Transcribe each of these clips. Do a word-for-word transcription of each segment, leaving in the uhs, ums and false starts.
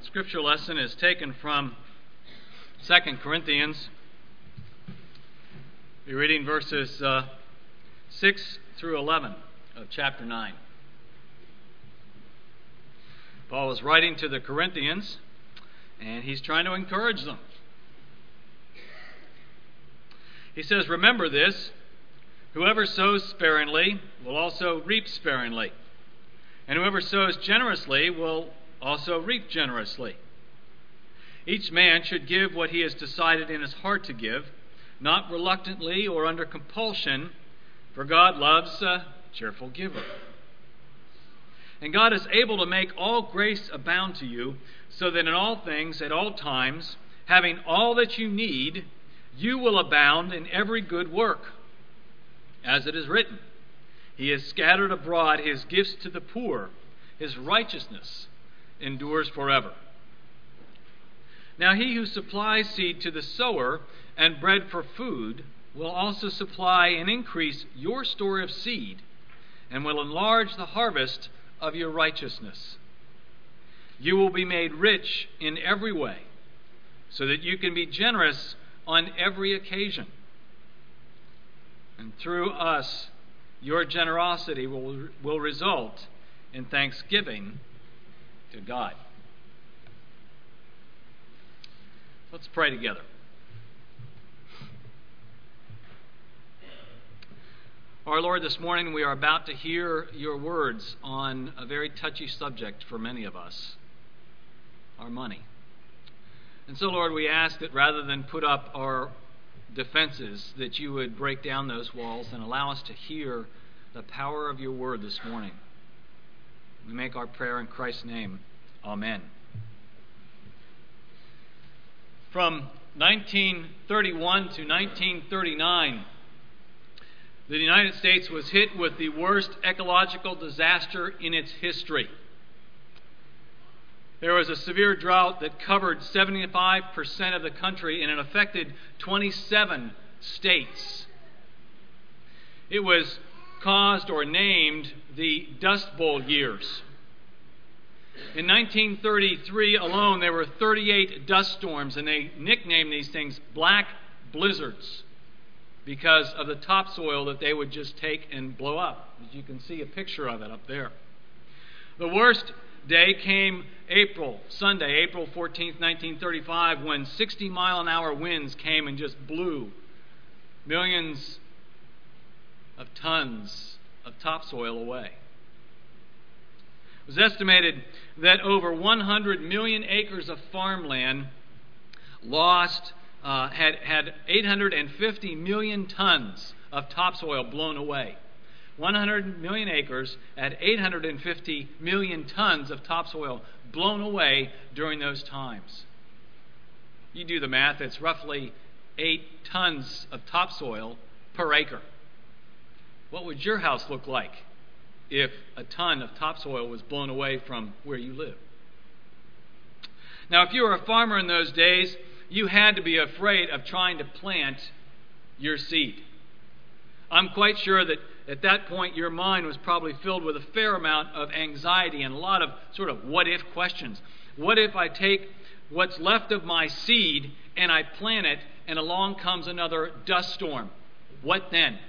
scripture lesson is taken from Second Corinthians. We're reading verses uh, six through eleven of chapter nine. Paul is writing to the Corinthians, and he's trying to encourage them. He says, "Remember this, whoever sows sparingly will also reap sparingly, and whoever sows generously will also reap generously. Each man should give what he has decided in his heart to give, not reluctantly or under compulsion, for God loves a cheerful giver. And God is able to make all grace abound to you, so that in all things, at all times, having all that you need, you will abound in every good work. As it is written, He has scattered abroad His gifts to the poor, His righteousness endures forever. Now He who supplies seed to the sower and bread for food will also supply and increase your store of seed, and will enlarge the harvest of your righteousness. You will be made rich in every way, so that you can be generous on every occasion. And through us, your generosity will, will result in thanksgiving to God." Let's pray together. Our Lord, this morning we are about to hear your words on a very touchy subject for many of us, our money. And so, Lord, we ask that rather than put up our defenses, that you would break down those walls and allow us to hear the power of your word this morning. We make our prayer in Christ's name. Amen. From nineteen thirty-one to nineteen thirty-nine, the United States was hit with the worst ecological disaster in its history. There was a severe drought that covered seventy-five percent of the country, and it affected twenty-seven states. It was caused or named the Dust Bowl years. In nineteen thirty-three alone, there were thirty-eight dust storms, and they nicknamed these things black blizzards because of the topsoil that they would just take and blow up. As you can see a picture of it up there. The worst day came April, Sunday, April fourteenth, nineteen thirty-five, when sixty mile an hour winds came and just blew millions of tons of topsoil away. It was estimated that over one hundred million acres of farmland lost, uh, had, had eight hundred fifty million tons of topsoil blown away. one hundred million acres had eight hundred fifty million tons of topsoil blown away during those times. You do the math, it's roughly eight tons of topsoil per acre. What would your house look like if a ton of topsoil was blown away from where you live? Now, if you were a farmer in those days, you had to be afraid of trying to plant your seed. I'm quite sure that at that point your mind was probably filled with a fair amount of anxiety and a lot of sort of what-if questions. What if I take what's left of my seed and I plant it, and along comes another dust storm? What then?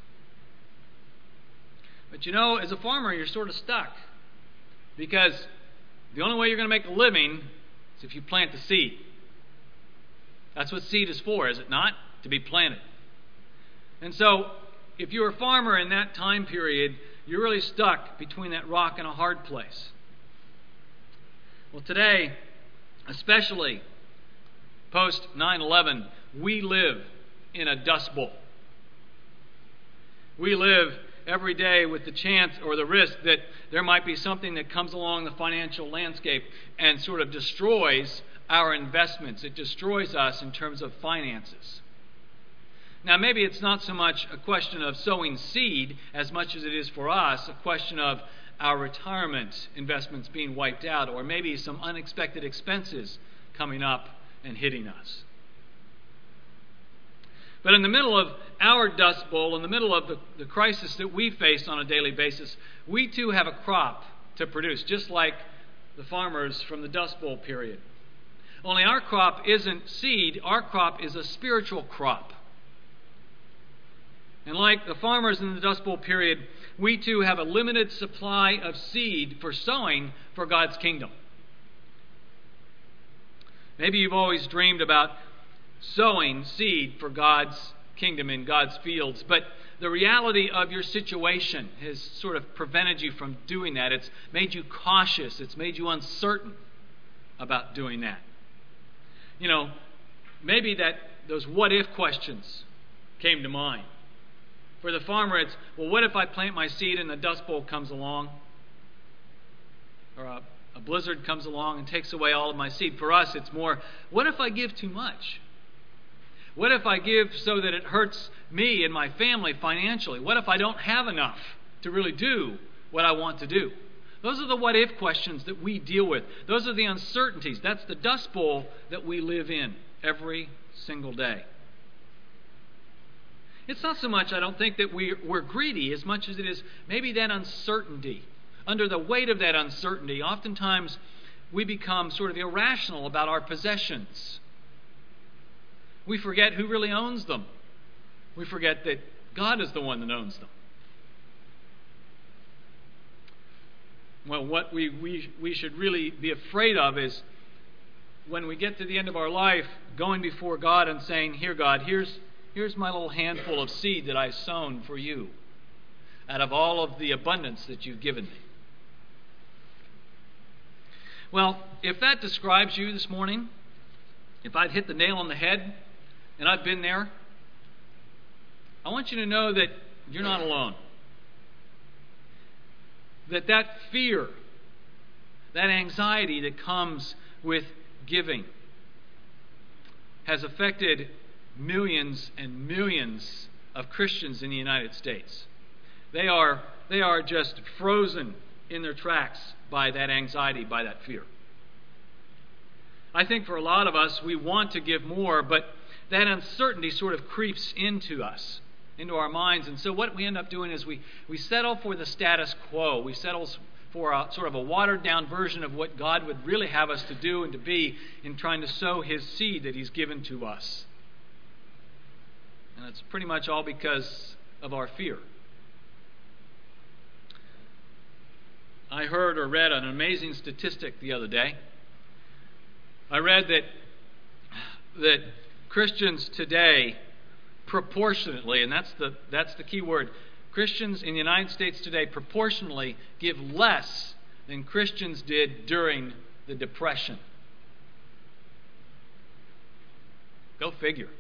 But you know, as a farmer, you're sort of stuck, because the only way you're going to make a living is if you plant the seed. That's what seed is for, is it not? To be planted. And so, if you're a farmer in that time period, you're really stuck between that rock and a hard place. Well, today, especially post nine eleven, we live in a dust bowl. We live every day with the chance or the risk that there might be something that comes along the financial landscape and sort of destroys our investments. It destroys us in terms of finances. Now, maybe it's not so much a question of sowing seed as much as it is for us a question of our retirement investments being wiped out, or maybe some unexpected expenses coming up and hitting us. But in the middle of our dust bowl, in the middle of the, the crisis that we face on a daily basis, we too have a crop to produce, just like the farmers from the Dust Bowl period. Only our crop isn't seed, our crop is a spiritual crop. And like the farmers in the Dust Bowl period, we too have a limited supply of seed for sowing for God's kingdom. Maybe you've always dreamed about sowing seed for God's kingdom in God's fields, but the reality of your situation has sort of prevented you from doing that. It's made you cautious. It's made you uncertain about doing that. You know, maybe that those what-if questions came to mind. For the farmer, it's, well, what if I plant my seed and the Dust Bowl comes along? Or a, a blizzard comes along and takes away all of my seed. For us, it's more, what if I give too much? What if I give so that it hurts me and my family financially? What if I don't have enough to really do what I want to do? Those are the what-if questions that we deal with. Those are the uncertainties. That's the Dust Bowl that we live in every single day. It's not so much, I don't think, that we, we're greedy as much as it is maybe that uncertainty. Under the weight of that uncertainty, oftentimes we become sort of irrational about our possessions. We forget who really owns them. We forget that God is the one that owns them. Well, what we, we, we should really be afraid of is when we get to the end of our life, going before God and saying, here, God, here's, here's my little handful of seed that I've sown for you out of all of the abundance that you've given me. Well, if that describes you this morning, if I'd hit the nail on the head, and I've been there, I want you to know that you're not alone. That that fear, that anxiety that comes with giving has affected millions and millions of Christians in the United States. They are, they are just frozen in their tracks by that anxiety, by that fear. I think for a lot of us, we want to give more, but that uncertainty sort of creeps into us, into our minds. And so what we end up doing is we, we settle for the status quo. We settle for a, sort of a watered-down version of what God would really have us to do and to be in trying to sow His seed that He's given to us. And it's pretty much all because of our fear. I heard or read an amazing statistic the other day. I read that that Christians today, proportionately, and that's the that's the key word, Christians in the United States today proportionally give less than Christians did during the Depression. Go figure.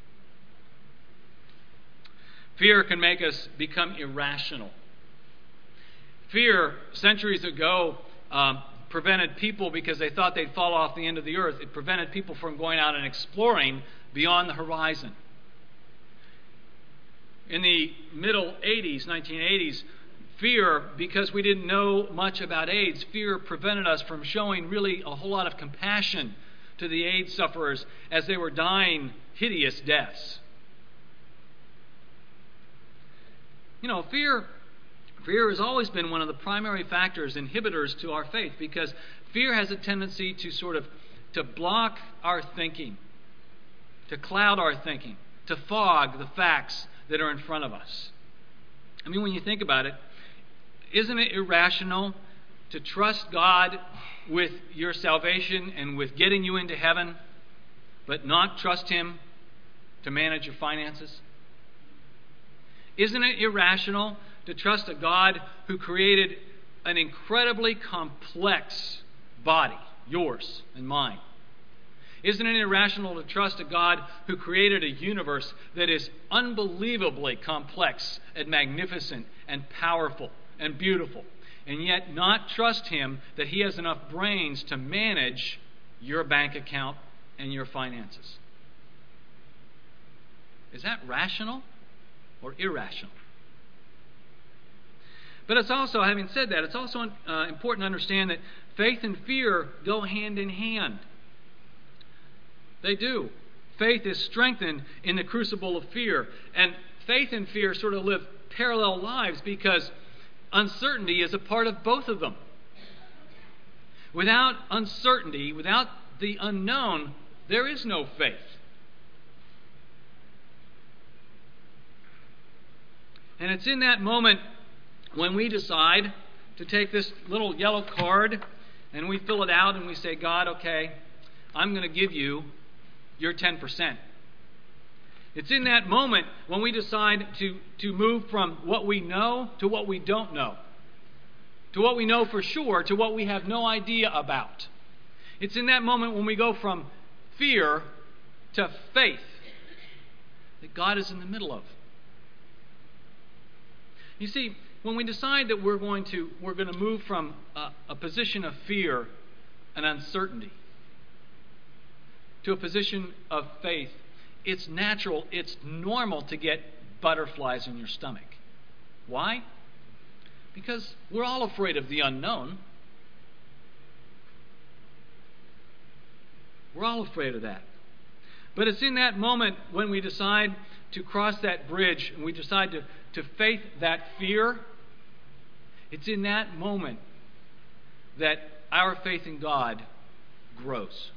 Fear can make us become irrational. Fear, centuries ago, um, prevented people, because they thought they'd fall off the end of the earth, it prevented people from going out and exploring beyond the horizon. In the middle eighties, nineteen eighties, fear, because we didn't know much about AIDS, fear prevented us from showing really a whole lot of compassion to the AIDS sufferers as they were dying hideous deaths. You know, fear Fear has always been one of the primary factors, inhibitors to our faith, because fear has a tendency to sort of to block our thinking, to cloud our thinking, to fog the facts that are in front of us. I mean, when you think about it, isn't it irrational to trust God with your salvation and with getting you into heaven, but not trust Him to manage your finances? Isn't it irrational to trust a God who created an incredibly complex body, yours and mine? Isn't it irrational to trust a God who created a universe that is unbelievably complex and magnificent and powerful and beautiful, and yet not trust Him that He has enough brains to manage your bank account and your finances? Is that rational or irrational? But it's also, having said that, it's also uh, important to understand that faith and fear go hand in hand. They do. Faith is strengthened in the crucible of fear. And faith and fear sort of live parallel lives because uncertainty is a part of both of them. Without uncertainty, without the unknown, there is no faith. And it's in that moment when we decide to take this little yellow card and we fill it out and we say, God, okay, I'm going to give you your ten percent. It's in that moment when we decide to, to move from what we know to what we don't know, to what we know for sure to what we have no idea about. It's in that moment when we go from fear to faith that God is in the middle of. You see, when we decide that we're going to we're going to move from a, a position of fear and uncertainty to a position of faith, it's natural, it's normal to get butterflies in your stomach. Why? Because we're all afraid of the unknown. We're all afraid of that. But it's in that moment when we decide to cross that bridge and we decide to, to face that fear, it's in that moment that our faith in God grows.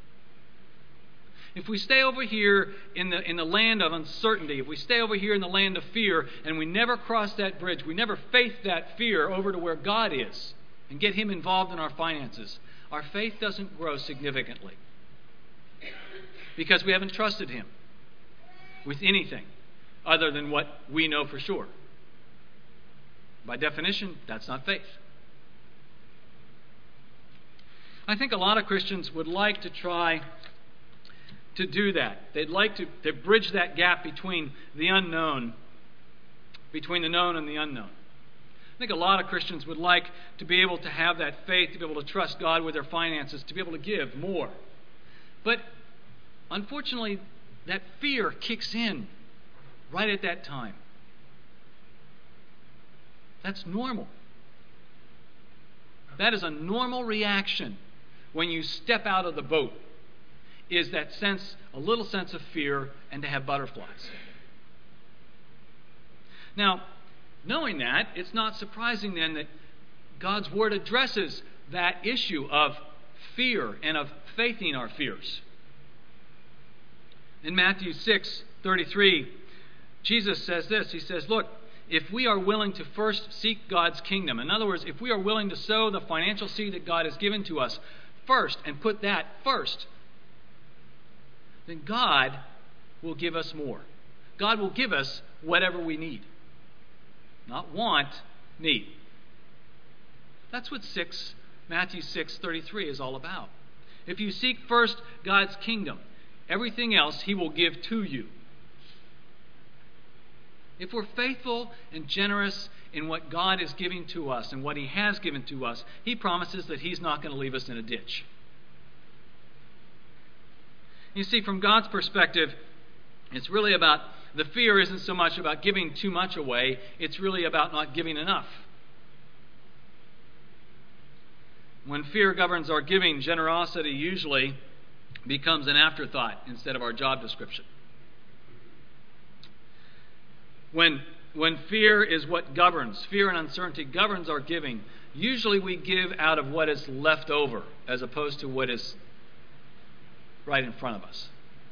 If we stay over here in the in the land of uncertainty, if we stay over here in the land of fear and we never cross that bridge, we never face that fear over to where God is and get Him involved in our finances, our faith doesn't grow significantly because we haven't trusted Him with anything other than what we know for sure. By definition, that's not faith. I think a lot of Christians would like to try to do that. They'd like to, to bridge that gap between the unknown, between the known and the unknown. I think a lot of Christians would like to be able to have that faith, to be able to trust God with their finances, to be able to give more. But unfortunately, that fear kicks in right at that time. That's normal. That is a normal reaction when you step out of the boat, is that sense, a little sense of fear and to have butterflies. Now, knowing that, it's not surprising then that God's Word addresses that issue of fear and of faithing our fears. In Matthew six thirty-three, Jesus says this. He says, look, if we are willing to first seek God's kingdom, in other words, if we are willing to sow the financial seed that God has given to us first and put that first, then God will give us more. God will give us whatever we need. Not want, need. That's what six, Matthew six thirty-three is all about. If you seek first God's kingdom, everything else He will give to you. If we're faithful and generous in what God is giving to us and what He has given to us, He promises that He's not going to leave us in a ditch. You see, from God's perspective, it's really about, the fear isn't so much about giving too much away, it's really about not giving enough. When fear governs our giving, generosity usually becomes an afterthought instead of our job description. When, when fear is what governs, fear and uncertainty governs our giving, usually we give out of what is left over as opposed to what is right in front of us.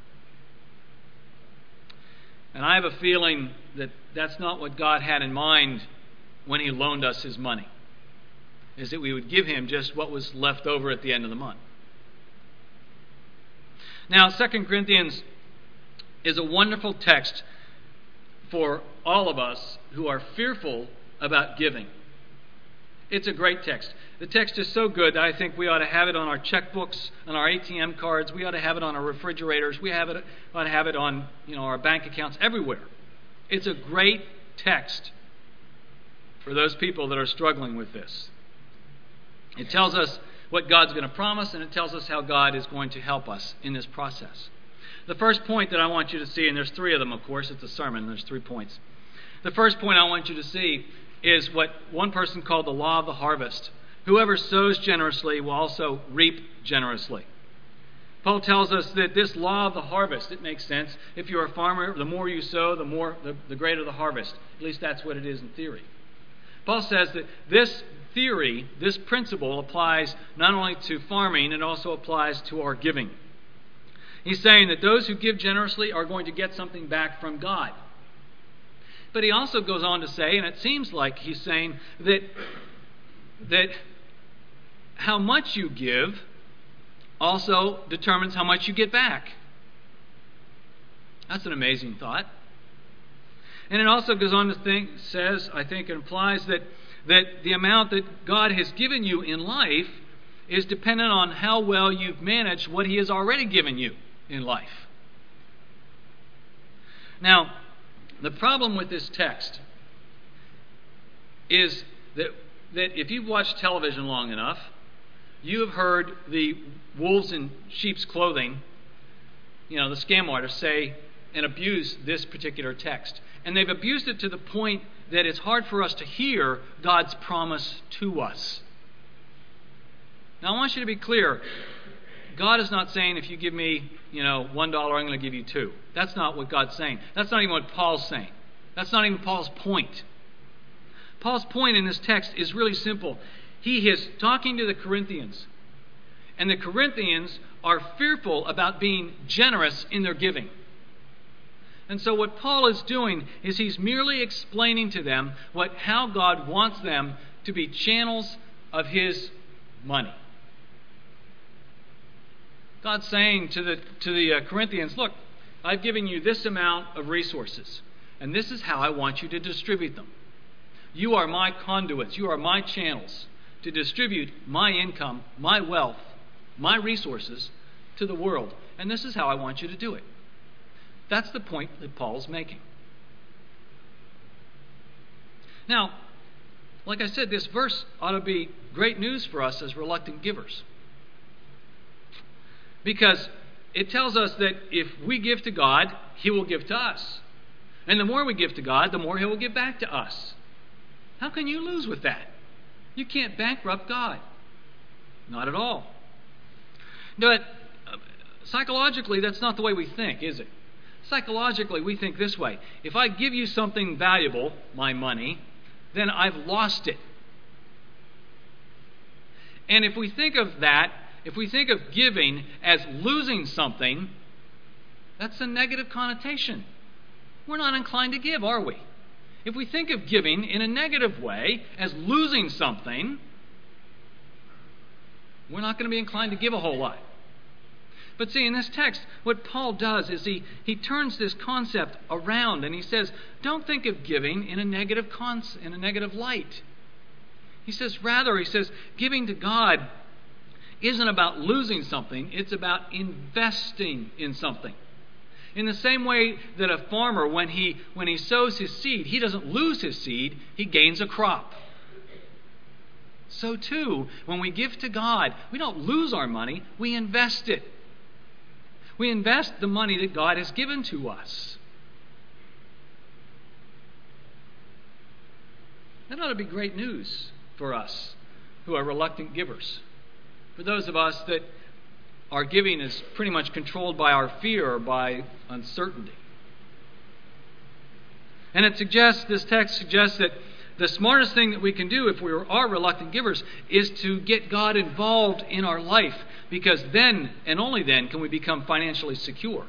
And I have a feeling that that's not what God had in mind when He loaned us His money, is that we would give Him just what was left over at the end of the month. Now, Second Corinthians is a wonderful text for all of us who are fearful about giving. It's a great text. The text is so good that I think we ought to have it on our checkbooks, on our A T M cards. We ought to have it on our refrigerators. We have it, ought to have it on, you know, our bank accounts, everywhere. It's a great text for those people that are struggling with this. It tells us what God's going to promise, and it tells us how God is going to help us in this process. The first point that I want you to see, and there's three of them, of course, it's a sermon, there's three points. The first point I want you to see is what one person called the law of the harvest. Whoever sows generously will also reap generously. Paul tells us that this law of the harvest, it makes sense. If you're a farmer, the more you sow, the more the, the greater the harvest. At least that's what it is in theory. Paul says that this theory, this principle applies not only to farming, it also applies to our giving. He's saying that those who give generously are going to get something back from God. But he also goes on to say, and it seems like he's saying that, that how much you give also determines how much you get back. That's an amazing thought. And it also goes on to think, says, I think it implies that, that the amount that God has given you in life is dependent on how well you've managed what He has already given you in life. Now, the problem with this text is that, that if you've watched television long enough, you have heard the wolves in sheep's clothing, you know, the scam artists say and abuse this particular text. And they've abused it to the point that it's hard for us to hear God's promise to us. Now, I want you to be clear. God is not saying if you give me, you know, one dollar, I'm going to give you two. That's not what God's saying. That's not even what Paul's saying. That's not even Paul's point. Paul's point in this text is really simple. He is talking to the Corinthians. And the Corinthians are fearful about being generous in their giving. And so what Paul is doing is he's merely explaining to them what how God wants them to be channels of His money. God's saying to the to the uh, Corinthians, look, I've given you this amount of resources, and this is how I want you to distribute them. You are my conduits. You are my channels to distribute my income, my wealth, my resources to the world. And this is how I want you to do it. That's the point that Paul's making. Now, like I said, this verse ought to be great news for us as reluctant givers. Because it tells us that if we give to God, He will give to us. And the more we give to God, the more He will give back to us. How can you lose with that? You can't bankrupt God. Not at all. But uh, psychologically, that's not the way we think, is it? Psychologically, we think this way. If I give you something valuable, my money, then I've lost it. And if we think of that, if we think of giving as losing something, that's a negative connotation. We're not inclined to give, are we? If we think of giving in a negative way, as losing something, we're not going to be inclined to give a whole lot. But see, in this text, what Paul does is he, he turns this concept around and he says, don't think of giving in a negative cons- in a negative light. He says, rather, he says, giving to God isn't about losing something, it's about investing in something. In the same way that a farmer, when he when he sows his seed, he doesn't lose his seed, he gains a crop. So too, when we give to God, we don't lose our money, we invest it. We invest the money that God has given to us. That ought to be great news for us who are reluctant givers. For those of us that our giving is pretty much controlled by our fear or by uncertainty. And it suggests, this text suggests that the smartest thing that we can do if we are reluctant givers is to get God involved in our life, because then and only then can we become financially secure.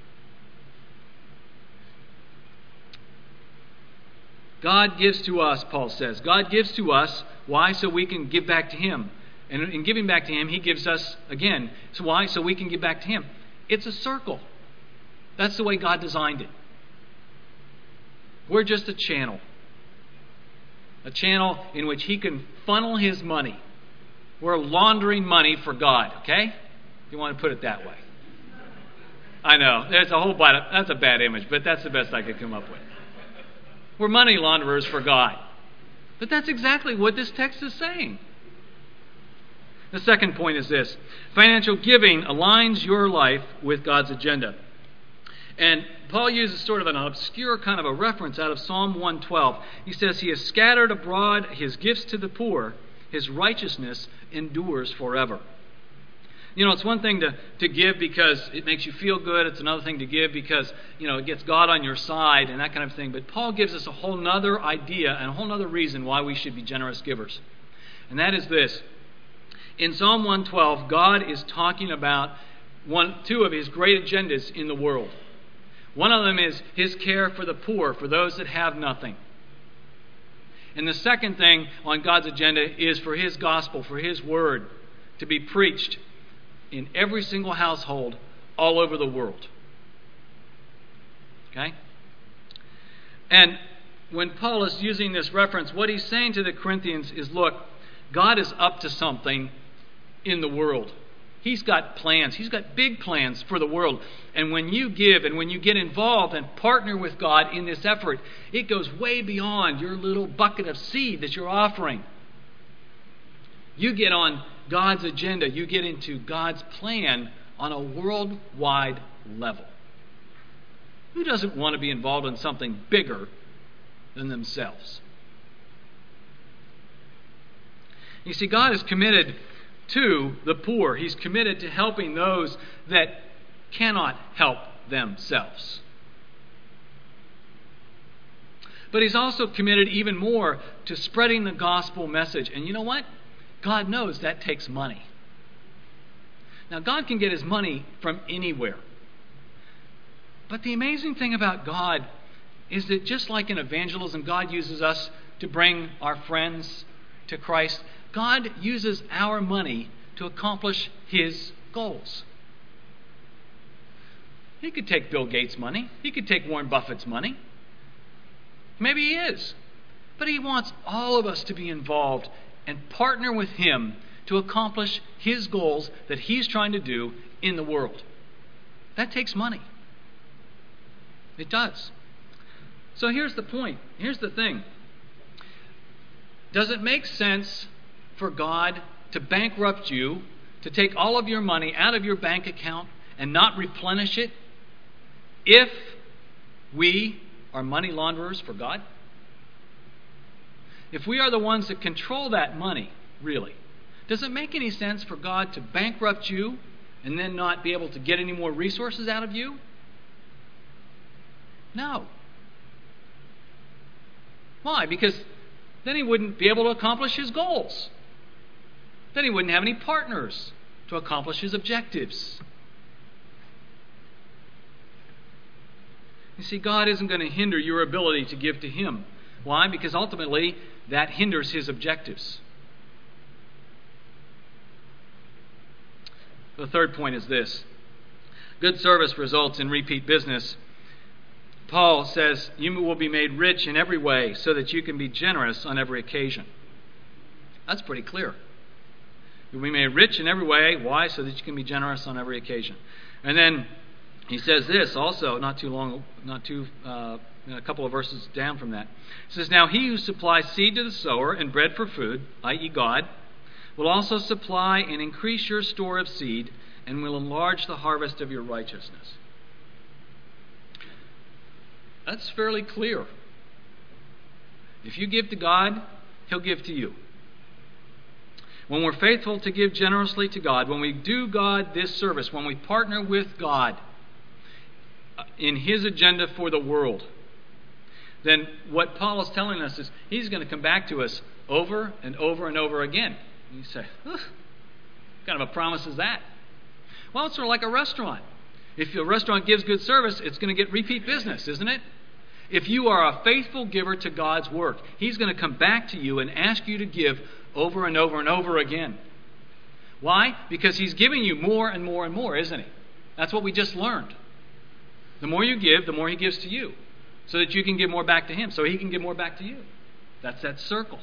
God gives to us, Paul says. God gives to us. Why? So we can give back to Him. And in giving back to Him, He gives us again. So why? So we can give back to Him. It's a circle. That's the way God designed it. We're just a channel. A channel in which He can funnel His money. We're laundering money for God, okay? If you want to put it that way. I know, there's a whole bad, that's a bad image, but that's the best I could come up with. We're money launderers for God. But that's exactly what this text is saying. The second point is this. Financial giving aligns your life with God's agenda. And Paul uses sort of an obscure kind of a reference out of Psalm one twelve. He says, He has scattered abroad His gifts to the poor. His righteousness endures forever. You know, it's one thing to, to give because it makes you feel good. It's another thing to give because, you know, it gets God on your side and that kind of thing. But Paul gives us a whole other idea and a whole other reason why we should be generous givers. And that is this. In Psalm one twelve, God is talking about one, two of his great agendas in the world. One of them is his care for the poor, for those that have nothing. And the second thing on God's agenda is for his gospel, for his word, to be preached in every single household all over the world. Okay? And when Paul is using this reference, what he's saying to the Corinthians is, look, God is up to something in the world. He's got plans. He's got big plans for the world. And when you give and when you get involved and partner with God in this effort, it goes way beyond your little bucket of seed that you're offering. You get on God's agenda. You get into God's plan on a worldwide level. Who doesn't want to be involved in something bigger than themselves? You see, God is committed to the poor. He's committed to helping those that cannot help themselves. But he's also committed even more to spreading the gospel message. And you know what? God knows that takes money. Now, God can get his money from anywhere. But the amazing thing about God is that just like in evangelism, God uses us to bring our friends to Christ. God uses our money to accomplish his goals. He could take Bill Gates' money. He could take Warren Buffett's money. Maybe he is. But he wants all of us to be involved and partner with him to accomplish his goals that he's trying to do in the world. That takes money. It does. So here's the point. Here's the thing. Does it make sense for God to bankrupt you, to take all of your money out of your bank account and not replenish it if we are money launderers for God? If we are the ones that control that money, really, does it make any sense for God to bankrupt you and then not be able to get any more resources out of you? No. Why? Because then he wouldn't be able to accomplish his goals. Then he wouldn't have any partners to accomplish his objectives. You see, God isn't going to hinder your ability to give to him. Why? Because ultimately, that hinders his objectives. The third point is this. Good service results in repeat business. Paul says, you will be made rich in every way so that you can be generous on every occasion. That's pretty clear. You'll be made rich in every way. Why? So that you can be generous on every occasion. And then he says this also, not too long, not too, uh, a couple of verses down from that. He says, now he who supplies seed to the sower and bread for food, that is God, will also supply and increase your store of seed and will enlarge the harvest of your righteousness. That's fairly clear. If you give to God, he'll give to you. When we're faithful to give generously to God, when we do God this service, when we partner with God in his agenda for the world, then what Paul is telling us is he's going to come back to us over and over and over again. And you say, what kind of a promise is that? Well, it's sort of like a restaurant. If a restaurant gives good service, it's going to get repeat business, isn't it? If you are a faithful giver to God's work, he's going to come back to you and ask you to give over and over and over again. Why? Because he's giving you more and more and more, isn't he? That's what we just learned. The more you give, the more he gives to you, so that you can give more back to him, so he can give more back to you. That's that circle.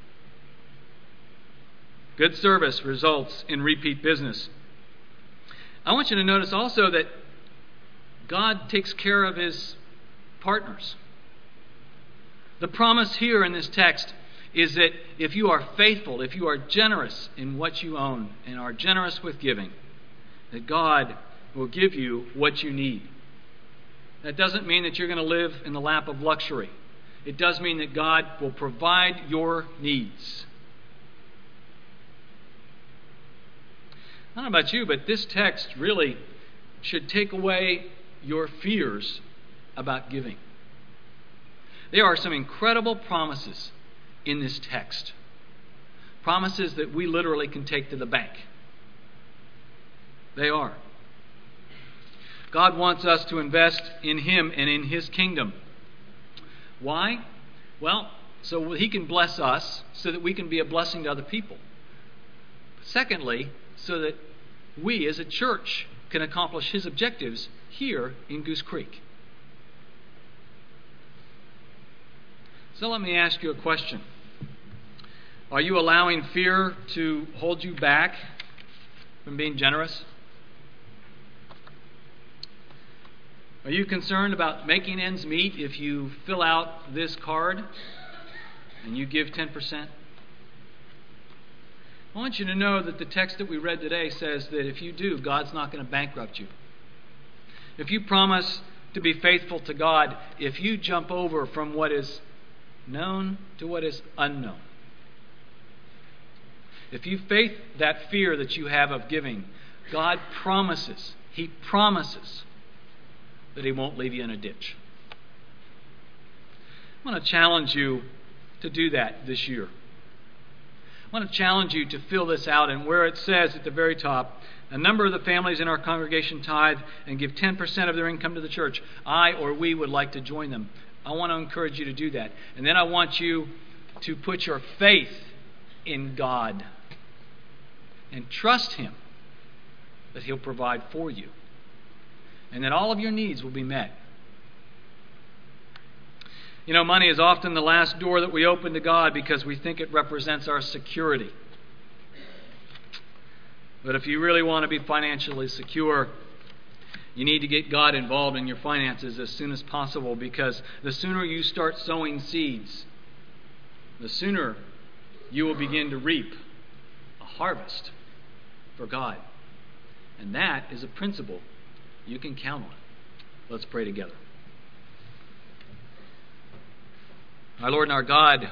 Good service results in repeat business. I want you to notice also that God takes care of his partners. The promise here in this text is that if you are faithful, if you are generous in what you own and are generous with giving, that God will give you what you need. That doesn't mean that you're going to live in the lap of luxury. It does mean that God will provide your needs. I don't know about you, but this text really should take away your fears about giving. There are some incredible promises in this text. promises that we literally can take to the bank. They are. God wants us to invest in Him and in His kingdom. Why? Well, so He can bless us, so that we can be a blessing to other people. Secondly, so that we as a church can accomplish His objectives here in Goose Creek. So let me ask you a question. Are you allowing fear to hold you back from being generous? Are you concerned about making ends meet if you fill out this card and you give ten percent? I want you to know that the text that we read today says that if you do, God's not going to bankrupt you. If you promise to be faithful to God, if you jump over from what is known to what is unknown, if you face that fear that you have of giving, God promises, He promises that He won't leave you in a ditch. I want to challenge you to do that this year. I want to challenge you to fill this out, and where it says at the very top, a number of the families in our congregation tithe and give ten percent of their income to the church. I or we would like to join them. I want to encourage you to do that. And then I want you to put your faith in God and trust Him that He'll provide for you and that all of your needs will be met. You know, money is often the last door that we open to God because we think it represents our security. But if you really want to be financially secure, you need to get God involved in your finances as soon as possible, because the sooner you start sowing seeds, the sooner you will begin to reap a harvest for God. And that is a principle you can count on. Let's pray together. Our Lord and our God,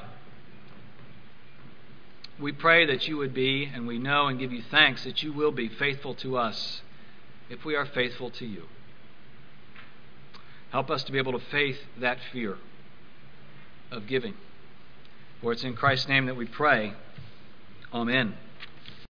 we pray that you would be, and we know and give you thanks that you will be faithful to us if we are faithful to you. Help us to be able to face that fear of giving. For it's in Christ's name that we pray. Amen.